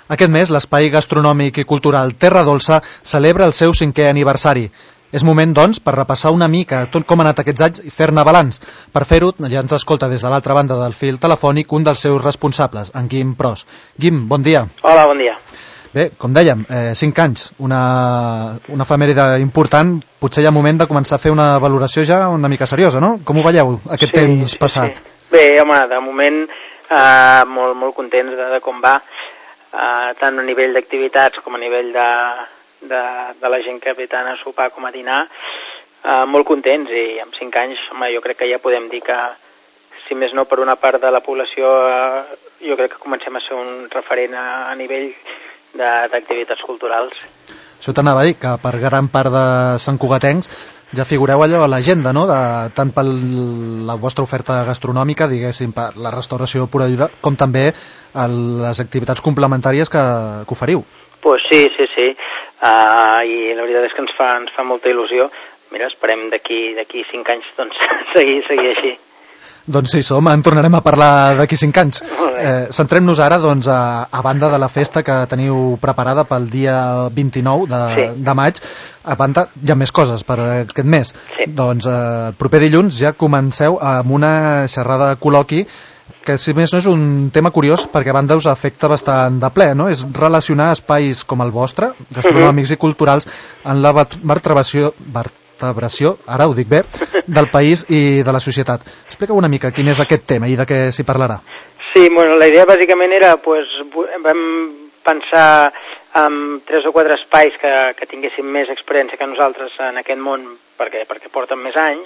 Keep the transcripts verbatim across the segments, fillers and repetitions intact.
Aquest mes, l'Espai Gastronòmic i Cultural Terra Dolça celebra el seu cinquè aniversari. És moment, doncs, per repassar una mica tot com ha anat aquests anys i fer-ne balanç. Per fer-ho, ja ens escolta des de l'altra banda del fil telefònic un dels seus responsables, en Guim Pros. Guim, bon dia. Hola, bon dia. Bé, com dèiem, eh, cinc anys, una, una efemèride important, potser hi ha moment de començar a fer una valoració ja una mica seriosa, no? Com ho veieu, aquest sí, temps passat? Sí, sí. Bé, home, de moment eh, molt, molt contents de, de com va, eh, tant a nivell d'activitats com a nivell de, de, de la gent que ve tant a sopar com a dinar, eh, molt contents, i amb cinc anys, home, jo crec que ja podem dir que, si més no per una part de la població, eh, jo crec que comencem a ser un referent a, a nivell d'activitats culturals. Això t'anava a dir, que per gran part de Sant Cugatencs ja figureu allò a l'agenda, no? De, tant per la vostra oferta gastronòmica, diguéssim, per la restauració pura i dura, com també a les activitats complementàries que, que oferiu. Pues sí, sí, sí. Uh, I la veritat és que ens fa, ens fa molta il·lusió. Mira, esperem d'aquí d'aquí cinc anys doncs, seguir, seguir així. Doncs sí, som, en tornarem a parlar d'aquí cinc anys. Eh, Centrem-nos ara, doncs, a, a banda de la festa que teniu preparada pel dia vint-i-nou de, sí. de maig. A banda, hi ha més coses per aquest mes. Sí. Doncs eh, el proper dilluns ja comenceu amb una xerrada de col·loqui que, si més no, és un tema curiós perquè a banda us afecta bastant de ple, no? És relacionar espais com el vostre, gastronòmics uh-huh. i culturals, en la vertebració... vertebració, ara ho dic bé, del país i de la societat. Explica una mica quin és aquest tema i de què s'hi parlarà. Sí, bueno, la idea bàsicament era, pues, vam pensar en tres o quatre espais que, que tinguessin més experiència que nosaltres en aquest món, perquè, perquè porten més anys,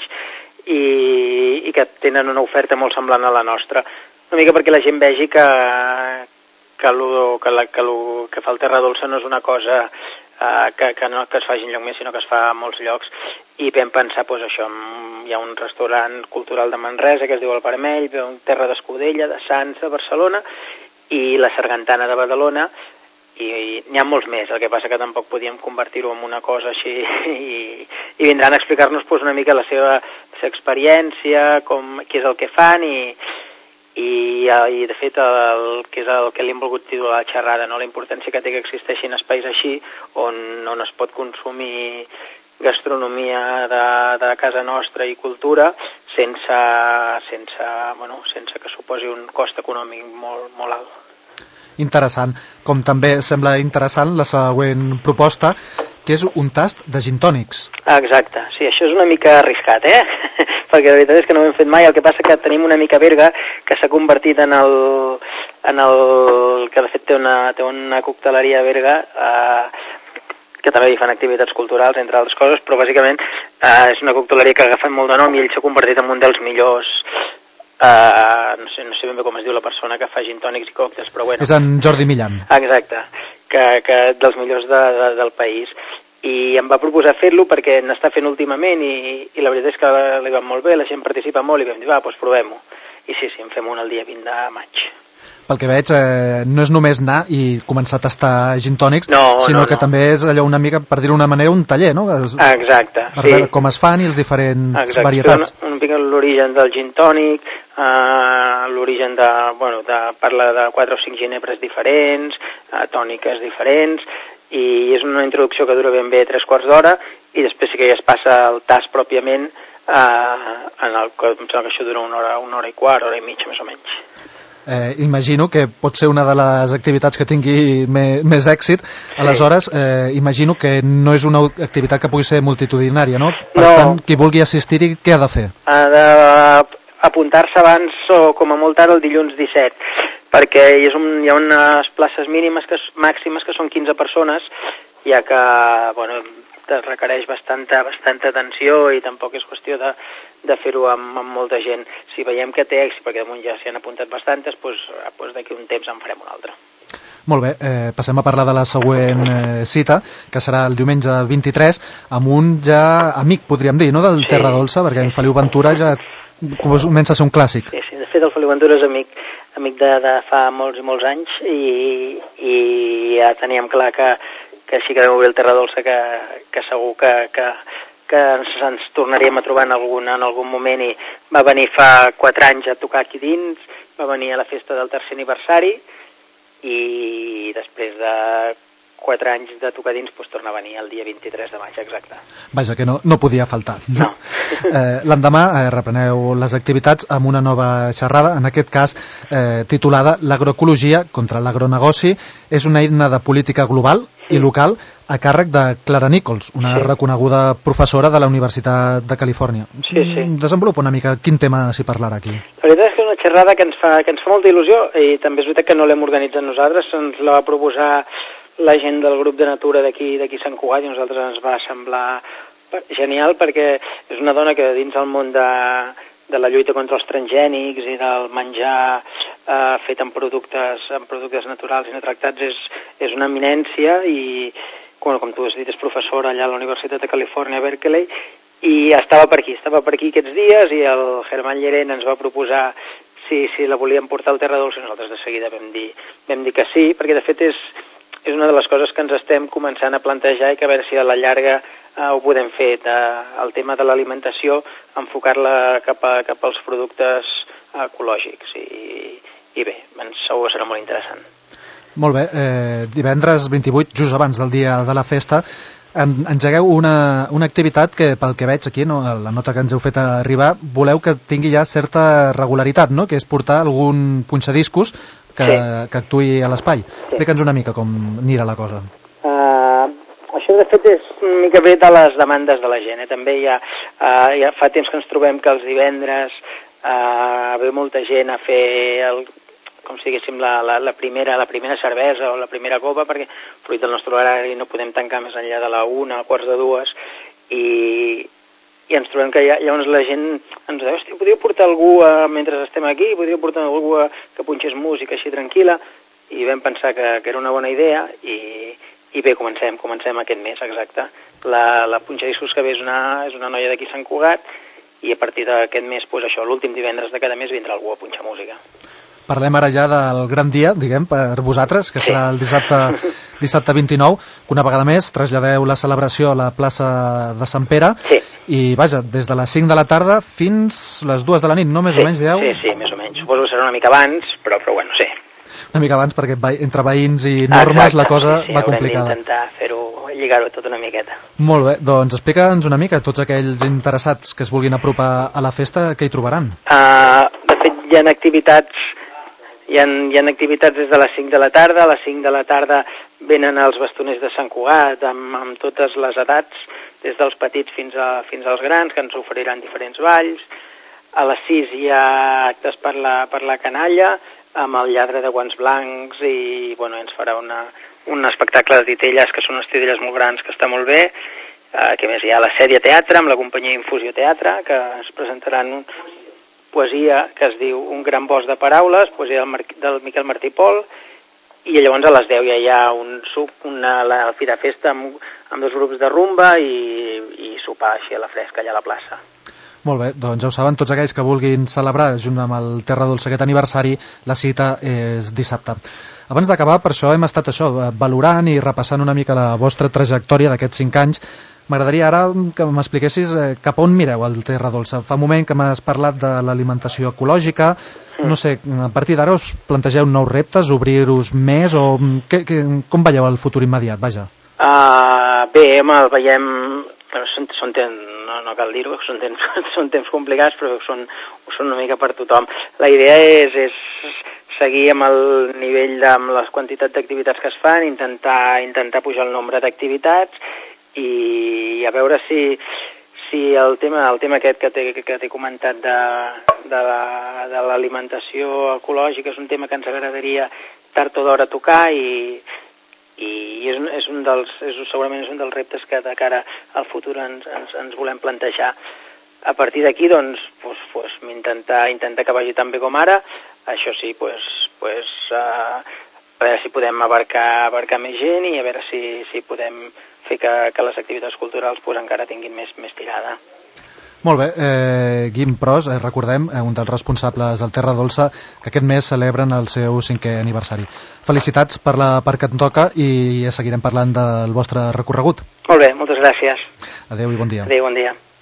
i, i que tenen una oferta molt semblant a la nostra. Una mica perquè la gent vegi que, que, lo, que, la, que, lo, que fa el Terra Dolça no és una cosa uh, que, que no que es faci enlloc més, sinó que es fa a molts llocs. I vam pensar, doncs, això, hi ha un restaurant cultural de Manresa que es diu El Vermell, un Terra d'Escudella, de Sants, de Barcelona, i la Sargantana de Badalona, i, i n'hi ha molts més. El que passa que tampoc podíem convertir-ho en una cosa així, i, i vindran a explicar-nos doncs, una mica la seva, la seva experiència, com, què és el que fan, i, i, i de fet el que és el que li hem volgut titular la xerrada, no? La importància que té que existeixin espais així on, on es pot consumir gastronomia de, de casa nostra i cultura sense, sense, bueno, sense que suposi un cost econòmic molt, molt alt. Interessant. Com també sembla interessant la següent proposta, que és un tast de gin tònics. Exacte, sí, això és una mica arriscat, eh? Perquè la veritat és que no ho hem fet mai. El que passa que tenim una mica Berga, que s'ha convertit en el, en el que de fet té una, té una cocteleria a Berga, eh, que també hi fan activitats culturals, entre altres coses, però bàsicament eh, és una cocteleria que ha agafat molt de nom i ell s'ha convertit en un dels millors, eh, no sé, no sé ben bé com es diu la persona que fa gin tònics i còctels, però bueno. És en Jordi Millan. Exacte, que, que dels millors de, de, del país. I em va proposar fer-lo perquè n'està fent últimament i, i la veritat és que li va molt bé, la gent participa molt i vam dir, va, doncs provem-ho. I sí, sí, en fem un el dia vint de maig. Pel que veig, eh, no és només anar i començar a tastar gin tònics, no, sinó no, que no. també és allò una mica, per dir-ho d'una manera, un taller, no? Exacte, per sí. veure com es fan i els diferents Exacte. varietats. Un, un mica l'origen del gin tònic, eh, l'origen de, bueno, de, parla de quatre o cinc ginebres diferents, eh, tòniques diferents, i és una introducció que dura ben bé tres quarts d'hora, i després sí que ja es passa el tast pròpiament, eh, en el que em sembla que això dura una hora, una hora i quart, hora i mitja, més o menys. Eh, imagino que pot ser una de les activitats que tingui me, més èxit. Sí. Aleshores, eh, imagino que no és una activitat que pugui ser multitudinària, no? Per no. tant, qui vulgui assistir-hi, què ha de fer? Ha d'apuntar-se abans o com a molt tard el dilluns disset, perquè hi, és un, hi ha unes places mínimes que, màximes que són quinze persones, ja que, bueno, requereix bastanta, bastanta atenció i tampoc és qüestió de, de fer-ho amb, amb molta gent. Si veiem que té èxit, perquè damunt ja s'hi han apuntat bastantes, doncs, doncs d'aquí un temps en farem un altre. Molt bé, eh, passem a parlar de la següent eh, cita, que serà el diumenge vint-i-tres, amb un ja amic, podríem dir, no?, del sí. Terra Dolça, perquè en Feliu Ventura ja comença a ser un clàssic. Sí, sí, de fet el Feliu Ventura és amic, amic de, de fa molts i molts anys, i, i ja teníem clar que que així que vam obrir el Terra Dolça, que, que segur que, que, que ens, ens tornaríem a trobar en algun, en algun moment, i va venir fa quatre anys a tocar aquí dins, va venir a la festa del tercer aniversari, i després de quatre anys de tocar dins, doncs torna a venir el dia vint-i-tres de maig, exacte. Vaja, que no, no podia faltar. No. eh, L'endemà eh, repreneu les activitats amb una nova xerrada, en aquest cas eh, titulada L'agroecologia contra l'agronegoci és una eina de política global i local a càrrec de Clara Nichols, una sí. reconeguda professora de la Universitat de Califòrnia. Sí, sí. Desenvolupa una mica quin tema s'hi parlarà aquí. La veritat és que és una xerrada que ens fa, que ens fa molta il·lusió i també és veritat que no l'hem organitzat nosaltres, ens la va proposar la gent del grup de natura d'aquí d'aquí Sant Cugat i a nosaltres ens va semblar genial perquè és una dona que dins el món de, de la lluita contra els transgènics i del menjar eh, fet amb productes, amb productes naturals i no tractats és, és una eminència i, com, com tu has dit, és professora allà a la Universitat de Califòrnia, Berkeley, i estava per aquí, estava per aquí aquests dies i el Germán Llerent ens va proposar si, si la volíem portar al Terra Dolça i nosaltres de seguida vam dir, vam dir que sí, perquè de fet és és una de les coses que ens estem començant a plantejar i que a veure si a la llarga eh, ho podem fer. De, el tema de l'alimentació, enfocar-la cap, a, cap als productes ecològics i, i bé, segur que serà molt interessant. Molt bé, eh, divendres vint-i-vuit, just abans del dia de la festa, en, engegueu una, una activitat que pel que veig aquí, no, la nota que ens heu fet arribar, voleu que tingui ja certa regularitat, no? Que és portar algun punxadiscos que, sí. que actuï a l'espai. Sí. Explica'ns una mica com anirà la cosa. Uh, això de fet és una mica bé de les demandes de la gent. Eh? També hi ha, uh, ja fa temps que ens trobem que els divendres uh, ve molta gent a fer el, com si diguéssim la, la, la, primera, la primera cervesa o la primera copa, perquè fruit del nostre horari no podem tancar més enllà de la una, a quarts de dues, i, i ens trobem que ja, llavors la gent ens diu, hòstia, podríeu portar algú a, mentre estem aquí, podríeu portar algú a, que punxés música així tranquil·la, i vam pensar que, que era una bona idea, i, i bé, comencem, comencem aquest mes, exacte. La, la punxadiscos que ve és una, és una noia d'aquí Sant Cugat, i a partir d'aquest mes, doncs això, l'últim divendres de cada mes vindrà algú a punxar música. Parlem ara ja del gran dia, diguem, per vosaltres, que serà el dissabte, dissabte vint-i-nou, que una vegada més traslladeu la celebració a la plaça de Sant Pere, sí. I vaja, des de les cinc de la tarda fins les dues de la nit, no? Més sí, o menys, dieu? Sí, sí, més o menys. Suposo que serà una mica abans, però, però bueno, sí. Una mica abans, perquè entre veïns i normes Exacte, la cosa sí, sí, va complicada. Haurem d'intentar fer-ho, lligar-ho tot una miqueta. Molt bé, doncs explica'ns una mica, tots aquells interessats que es vulguin apropar a la festa, què hi trobaran? Uh, de fet, hi ha activitats Hi ha, hi ha activitats des de les cinc de la tarda. A les cinc de la tarda venen els bastoners de Sant Cugat amb, amb totes les edats, des dels petits fins, a, fins als grans, que ens oferiran diferents balls. A les sis hi ha actes per la, per la canalla, amb el lladre de guants blancs i bueno, ens farà una, un espectacle de titelles, que són unes titelles molt grans, que està molt bé. Uh, que més hi ha la sèrie teatre, amb la companyia Infusió Teatre, que es presentaran un, poesia que es diu Un gran bosc de paraules, poesia del, Mar del Miquel Martí Pol, i llavors a les deu ja hi ha un suc, una la fira festa amb, amb dos grups de rumba i, i sopar així a la fresca allà a la plaça. Molt bé, doncs ja ho saben, tots aquells que vulguin celebrar junt amb el Terra Dolça aquest aniversari, la cita és dissabte. Abans d'acabar, per això hem estat això, valorant i repassant una mica la vostra trajectòria d'aquests cinc anys. M'agradaria ara que m'expliquessis cap a on mireu el Terra Dolça. Fa un moment que m'has parlat de l'alimentació ecològica, no sé, a partir d'ara us plantegeu nous reptes, obrir-us més, o que, que, com veieu el futur immediat, vaja? Uh, bé, home, veiem... Són, són temps, no, no cal dir-ho, són temps, són temps complicats, però són, són una mica per tothom. La idea és, és seguir amb el nivell, de, amb les quantitats d'activitats que es fan, intentar, intentar pujar el nombre d'activitats i a veure si, si el tema, el tema aquest que t'he que t'he comentat de, de l'alimentació la, ecològica és un tema que ens agradaria tard o d'hora tocar i i és, és un dels, és, segurament és un dels reptes que de cara al futur ens, ens, ens volem plantejar. A partir d'aquí, doncs, pues, pues, intentar, intentar que vagi tan bé com ara, això sí, pues, pues, uh, a veure si podem abarcar, abarcar més gent i a veure si, si podem fer que, que les activitats culturals pues, encara tinguin més, més tirada. Molt bé, eh, Guim Pros, eh, recordem, eh, un dels responsables del Terra Dolça, que aquest mes celebren el seu cinquè aniversari. Felicitats per la part que et toca i ja seguirem parlant del vostre recorregut. Molt bé, moltes gràcies. Adéu i bon dia. Adéu, bon dia.